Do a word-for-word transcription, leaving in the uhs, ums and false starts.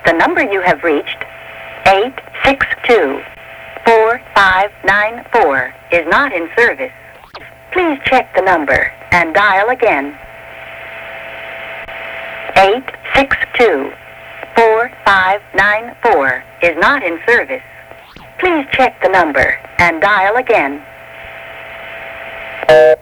The number you have reached, eight six two, four five nine four, is not in service. Please check the number and dial again. eight six two, four five nine four is not in service. Please check the number and dial again.